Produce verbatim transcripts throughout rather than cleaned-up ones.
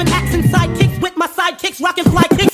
Throwing acts and sidekicks with my sidekicks, rocking fly kicks.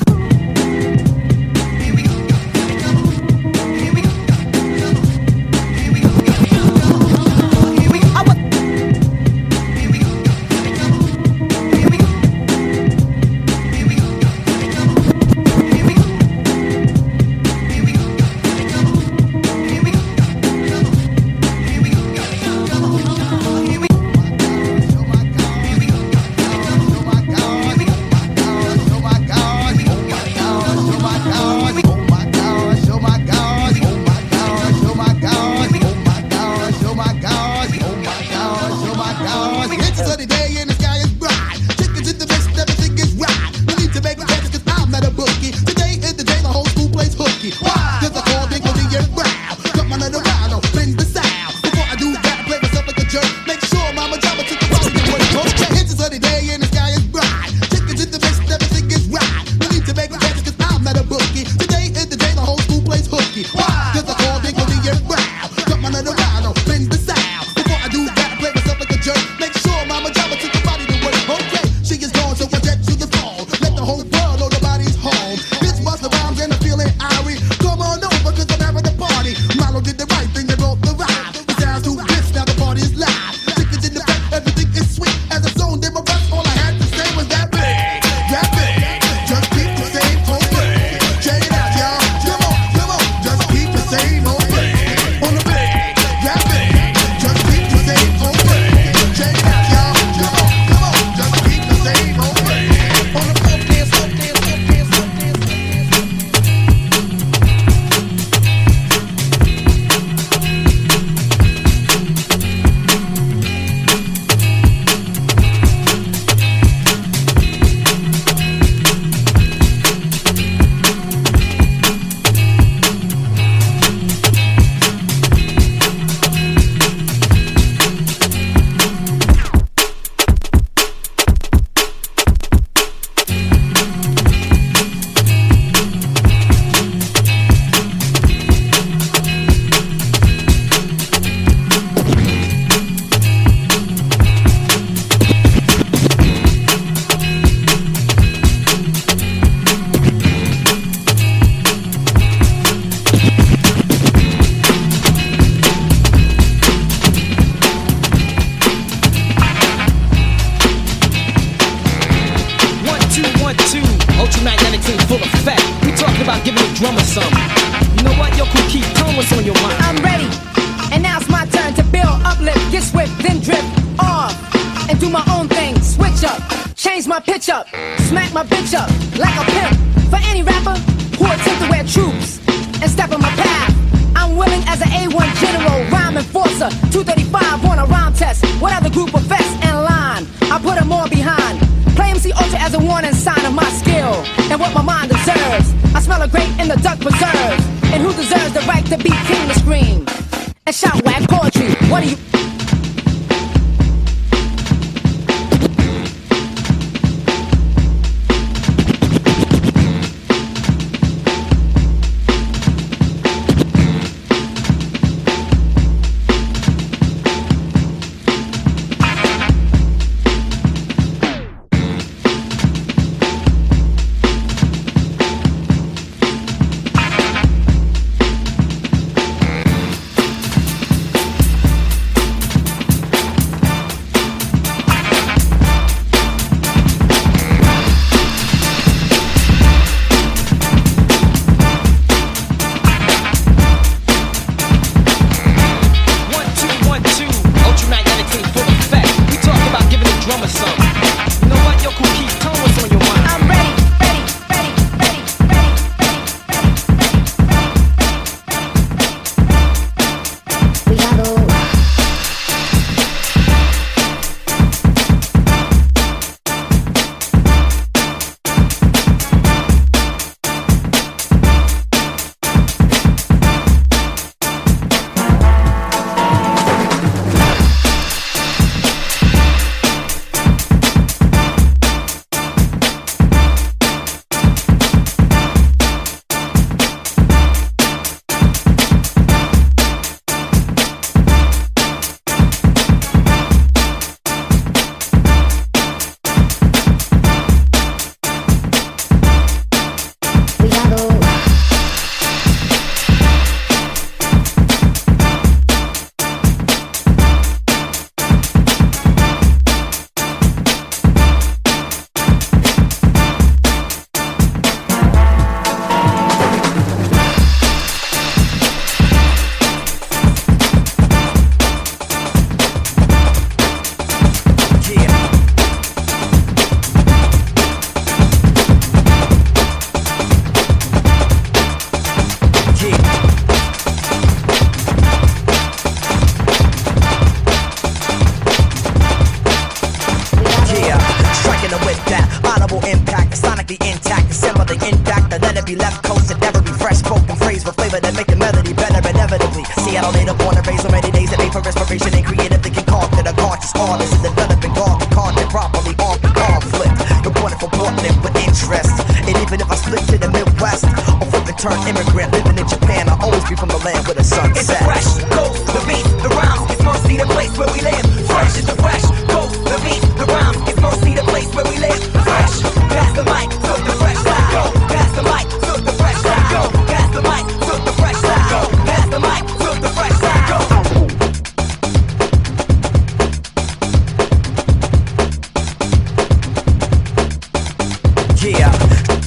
be left coasted, never be fresh spoken phrase for flavor that make the melody better inevitably. Seattle native born and raised so many days that made for respiration and creative thinking conquered a conscious artist and developing God, the content properly armed with conflict. Reported from Portland with interest. And even if I split to the Midwest or flip and turn immigrant living in Japan, I'll always be from the land where the sun it's sets. It's the fresh coast, the beat, the rhymes. It's mostly the place where we live. Fresh is the fresh coast, the beat, the rhymes. It's mostly the place where we live. Fresh, pass the mic, so the fresh side. Go, pass the mic, so the fresh side. Go, pass the mic, so the fresh side. Go, pass the mic, so the fresh side. Go. Yeah.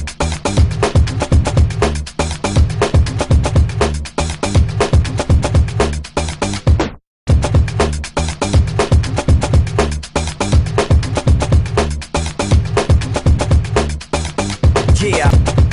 Yeah.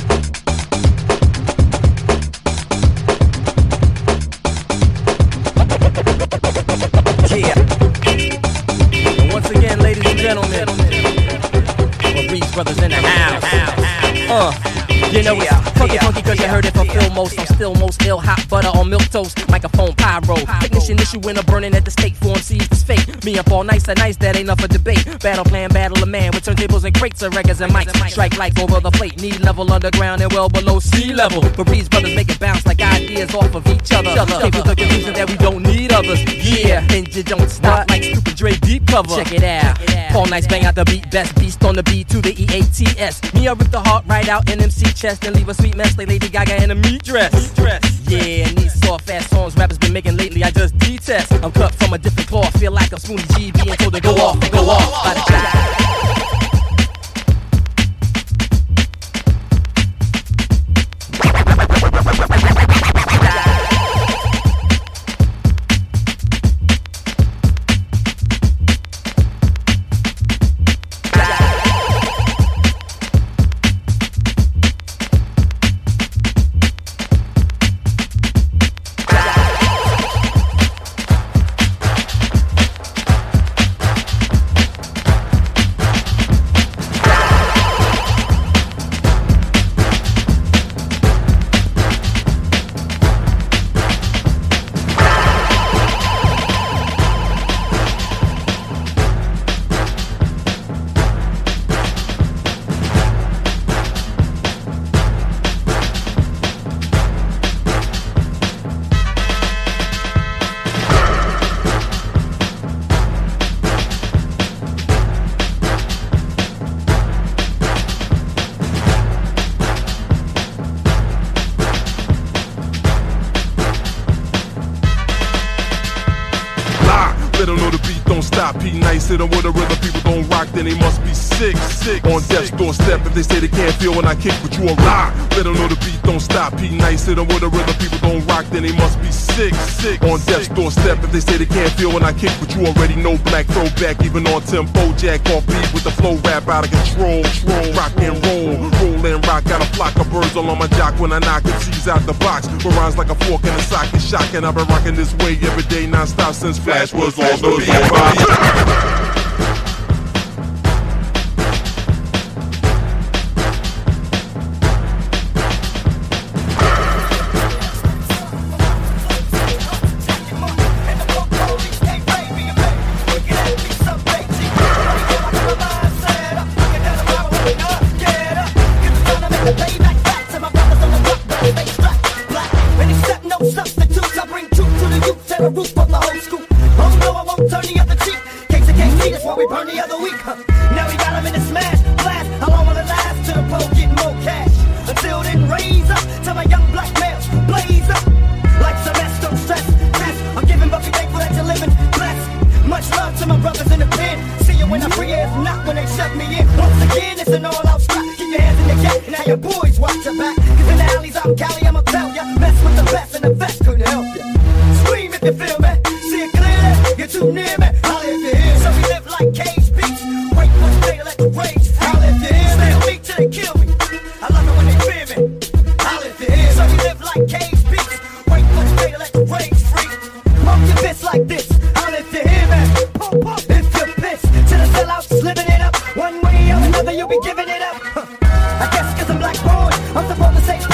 Yeah. And once again, ladies and gentlemen, Reeves Brothers in the house. Uh, you know it's funky funky cause you heard it from Phil Most. I'm still most ill, hot butter on milk toast, microphone pyro. Ignition issue when I'm burning at the stake, form sees this fake. Me up all nice and nice, that ain't up for debate. Battle plan, battle of man with turntables and crates of records and mics. Strike lights over the plate, knee level underground and well below sea level. But Reeves Brothers make it bounce like ideas off of each other. Came to the conclusion that we don't need others. Yeah, and you don't stop like stupid Dre deep cover. Check it out. Paul Nice bang out the beat, best beast on the beat to the E A T S. Me I rip the heart right out in M C chest and leave a sweet mess like Lady Gaga in a meat dress. Yeah, and these soft ass songs rappers been making lately I just detest. I'm cut from a different cloth, feel like I'm Spoonie G being told to go off, go off by the track. They don't know the beat don't stop. P nice, hit 'em with a rhythm. People don't rock, then they must be sick. Sick on death's doorstep. If they say they can't feel when I kick, but you a rock. Let them know the beat don't stop. P nice, hit 'em with a rhythm. People don't rock, then they must be sick. Sick on death's doorstep. If they say they can't feel when I kick, but you already know black throwback. Even on tempo, jack off beat with the flow rap out of control. Control, rock and roll, roll and rock. Got a flock of birds all on my jock when I knock and sees out the box. But rhymes like a fork in a socket, shocking. I've been rocking this way every day, non-stop since Flash was on the beat. You'll be giving it up. Huh. I guess 'cause I'm black born, I'm supposed to say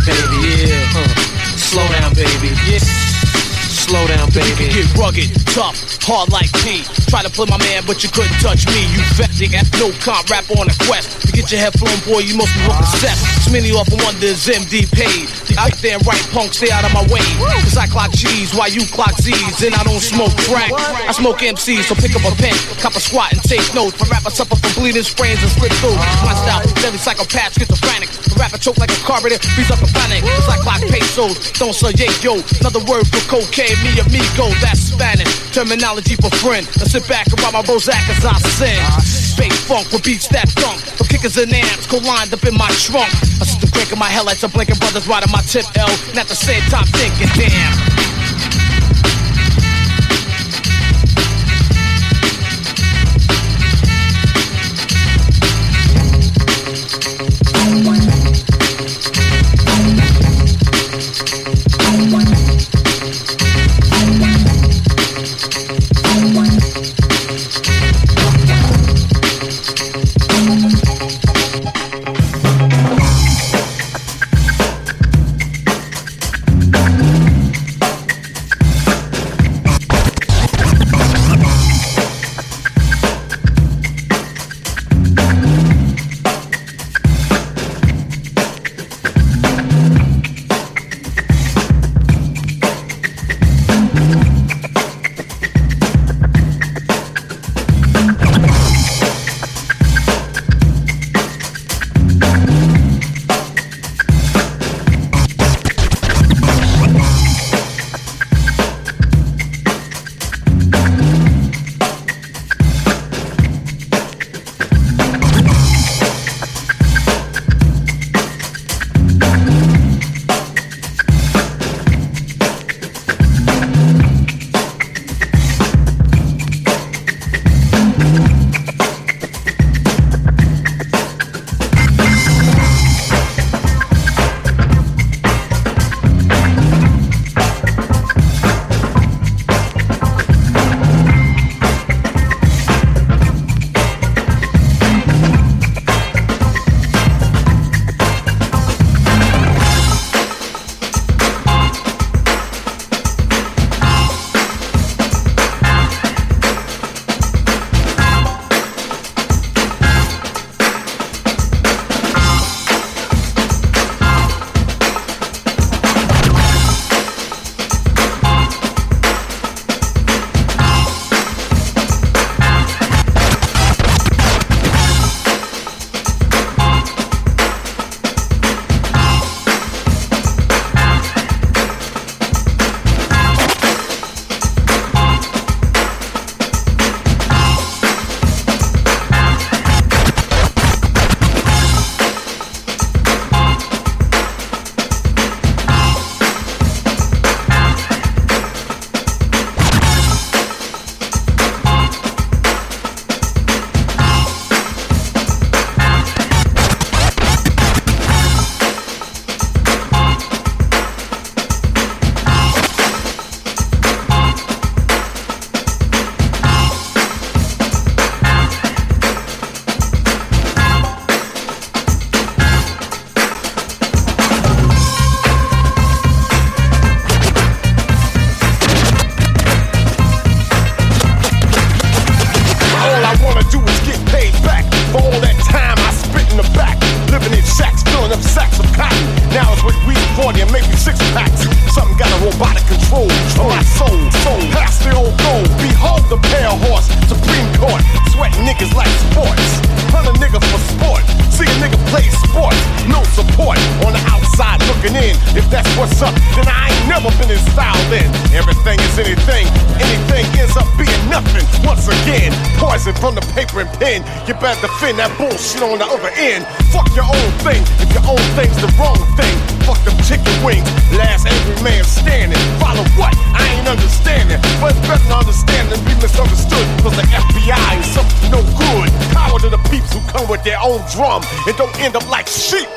baby. Yeah. Uh, slow down, baby. Yeah. Slow down, baby. You can get rugged, tough, hard like P. Try to play my man, but you couldn't touch me. You vet, nigga, no comp, rap on a quest. To get your head flown, boy, you must be looking set. Smitty off of wonders, M D paid. Out there and right, punk, stay out of my way. Cause I clock G's while you clock Z's. And I don't smoke crack. I smoke M Cs, so pick up a pen, cop a squat and take notes. My rapper suffer from bleeding, sprains, and slip through. My style, every psychopath, schizophrenic. The rapper choke like a carburetor, freeze up a panic. Cause I clock pesos, don't say yeah, yo. Another word for cocaine, me amigo, that's Spanish. Terminology for friend. Now sit back and rob my Bozak as I sin. Space funk with beats that thunk. The kickers and amps co-lined up in my trunk. I sit the crank of my headlights, I'm blinking brothers riding my tip L. And at the same time thinking, damn. You better defend that bullshit on the other end. Fuck your own thing, if your own thing's the wrong thing. Fuck them chicken wings, last angry man standing. Follow what? I ain't understanding. But it's better to understand than be misunderstood. Cause the F B I is something no good. Power to the peeps who come with their own drum and don't end up like sheep.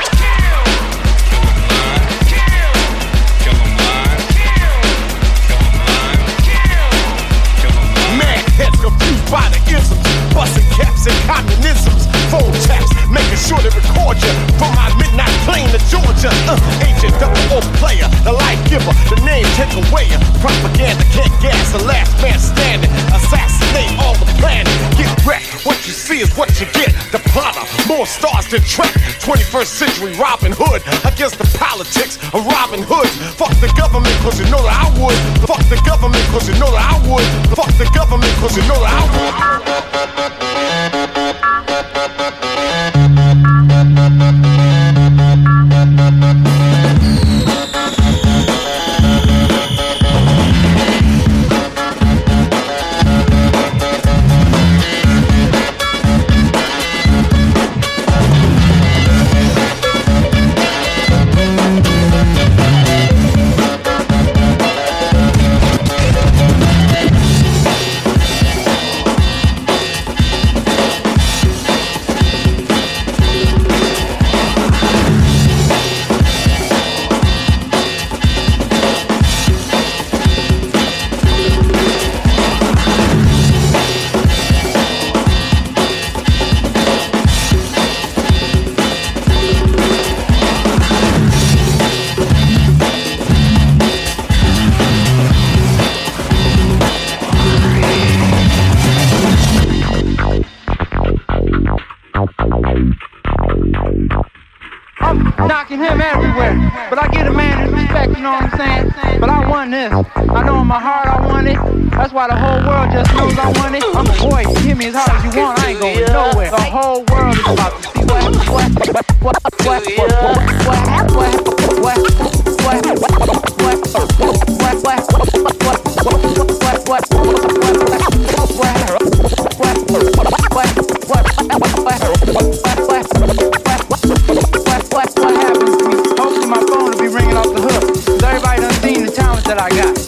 Heads confused by the isms, busting caps and communisms, phone taps, making sure they record you from my midnight plane to Georgia. Uh, name, take away your propaganda. Can't gas the last man standing. Assassinate all the planet. Get wrecked. What you see is what you get. The plotter, more stars than Trek. twenty-first century Robin Hood against the politics of Robin Hoods. Fuck the government cause you know that I would. Fuck the government cause you know that I would. Fuck the government cause you know that I would. Knocking him everywhere, but I get a man his respect, you know what I'm saying? But I won this. I know in my heart I won it. That's why the whole world just knows I won it. I'm a boy, you hit me as hard as you want, I ain't going nowhere. The whole world is about to see what what what what what what happens to me. Hopefully my phone will be ringing off the hook, cause everybody done seen the talent that I got.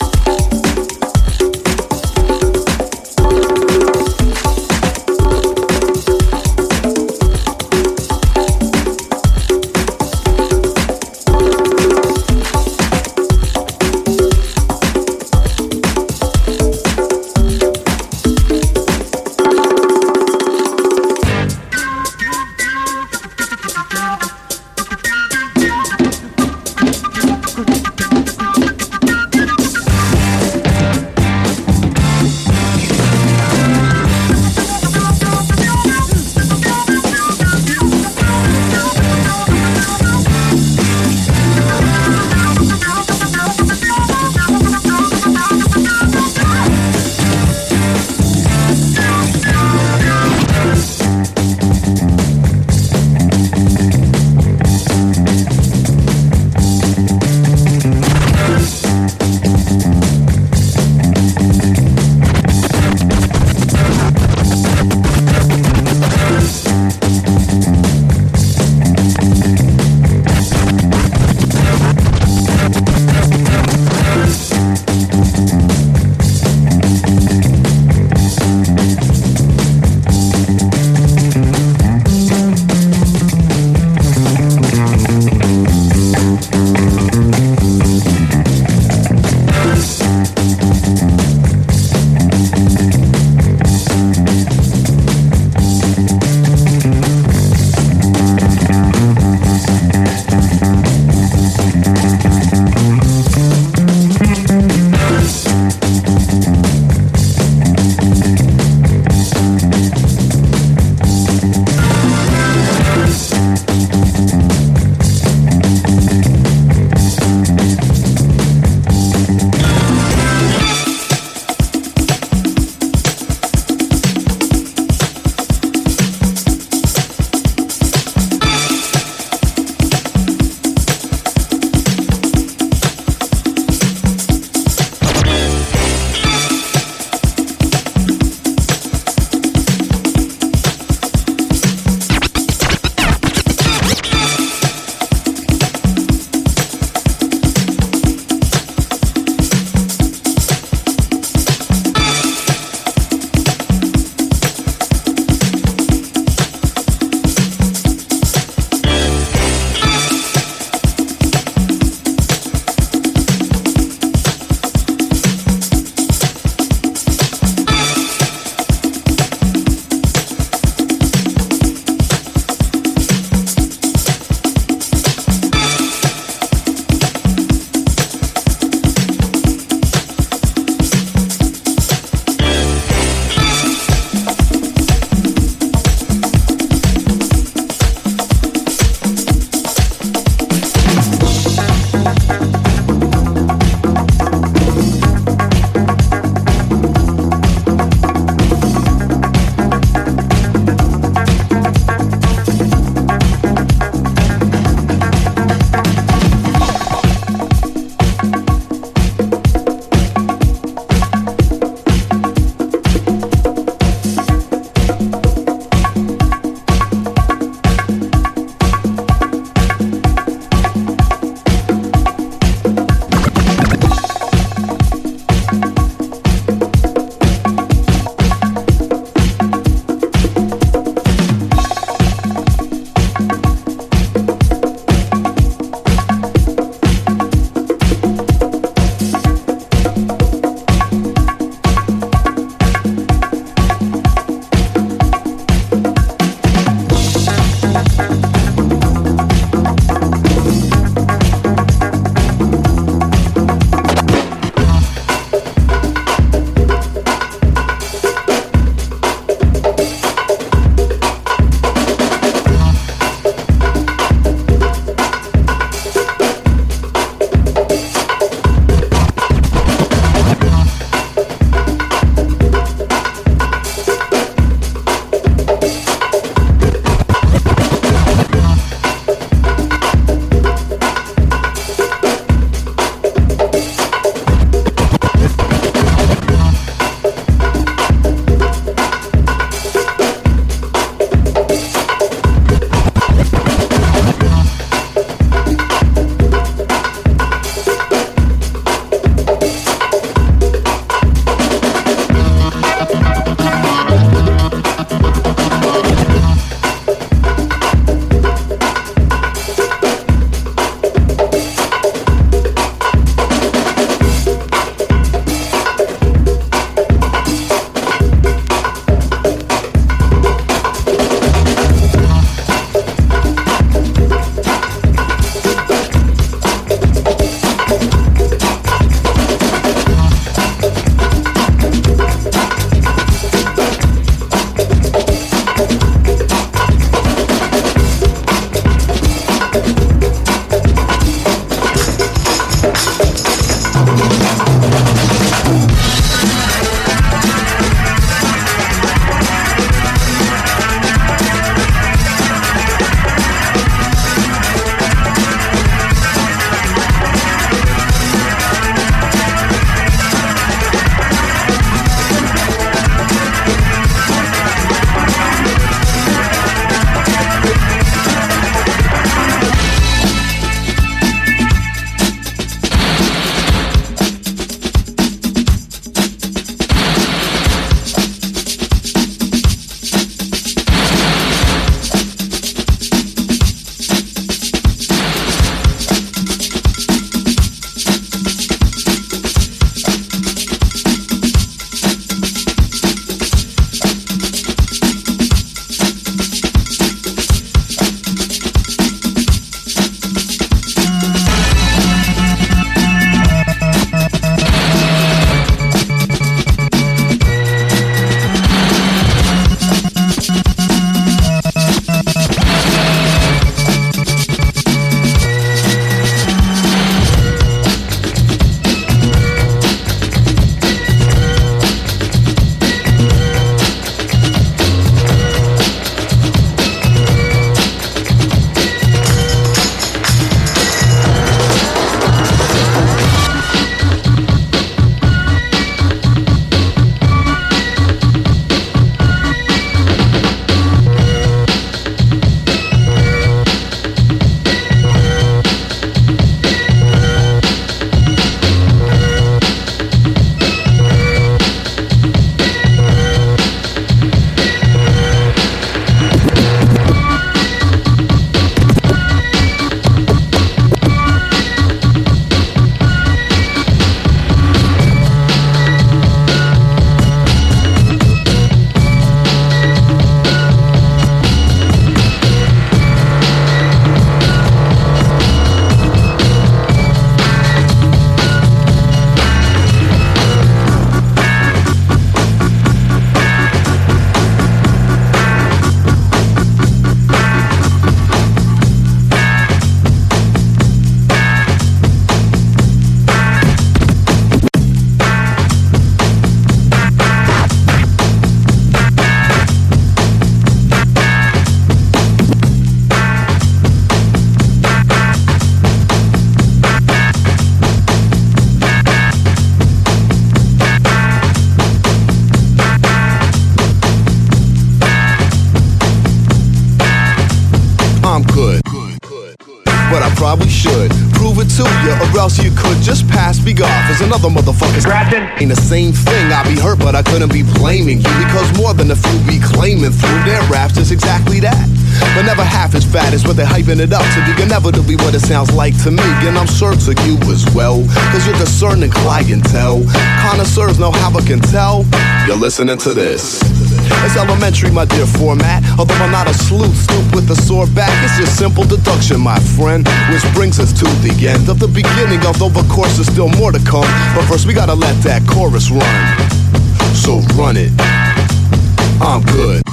probably should prove it to you, or else you could just pass me off as another motherfucker's ain't the same thing. I be hurt, but I couldn't be blaming you, because more than a few be claiming through their raps is exactly that. But never half as fat as what they're hyping it up to be, inevitably what it sounds like to me. And I'm sure to you as well, cause you're discerning clientele. Connoisseurs know how I can tell you're listening to this. It's elementary, my dear format. Although I'm not a sleuth, stoop with a sore back. It's just simple deduction, my friend. Which brings us to the end of the beginning, although of course there's still more to come. But first we gotta let that chorus run. So run it. I'm good.